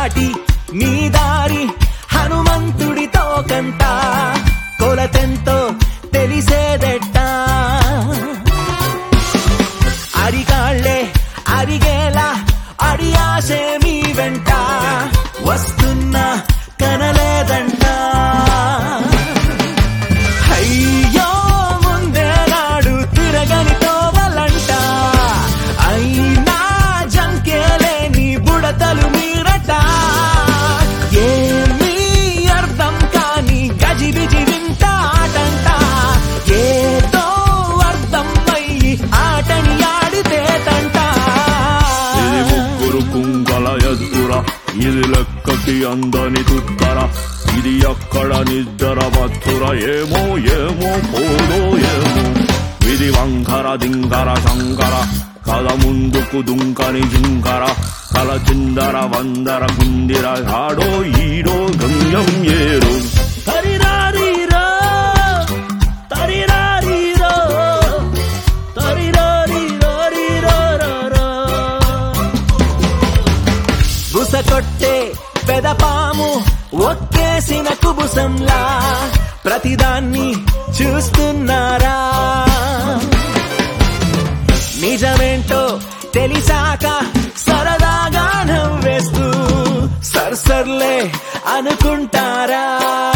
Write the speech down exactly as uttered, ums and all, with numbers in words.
దాటి మీ దారి హనుమంతుడితో కంట కొలతెంతో తెలిసేదెట్ట అరికాళ్లే అరిగేలా అడియాసే మీ వెంట వస్తున్నా కనలేదంట అయ్యో ముందే నాడు తిరగని తోవలంట అయినా జంకేలేని బుడతలు మీరట ఏమీ అర్థం కాని గజిబిజి వింట ఆటంట ఏదో అర్థం అయ్యి ఆటని ఆడితే తంట ఇది ముగ్గురు కుంగల ఎద్దుర ఇది లెక్కకి అందని తుత్తర ఇది అక్కడ నిద్ర మత్తుర ఏమో ఏమో పోదో ఏమో ఇది వంకర దింకర శంకర కల ముందుకు దుంకని జింకర కల చిందర వందర గుందిర ఆడో ఈడో గమ్యం ఏరో తరిరారీరో తరిరారీరో తరిరారీరోరీరోరో బుస కొట్టే పెదపాము ఒక్కేసిన కుబుసంలా ప్రతిదాన్ని చూస్తున్నారా నిజమేంటో తెలిసాక సరదాగా నవ్వేస్తూ సర్సర్లే అనుకుంటారా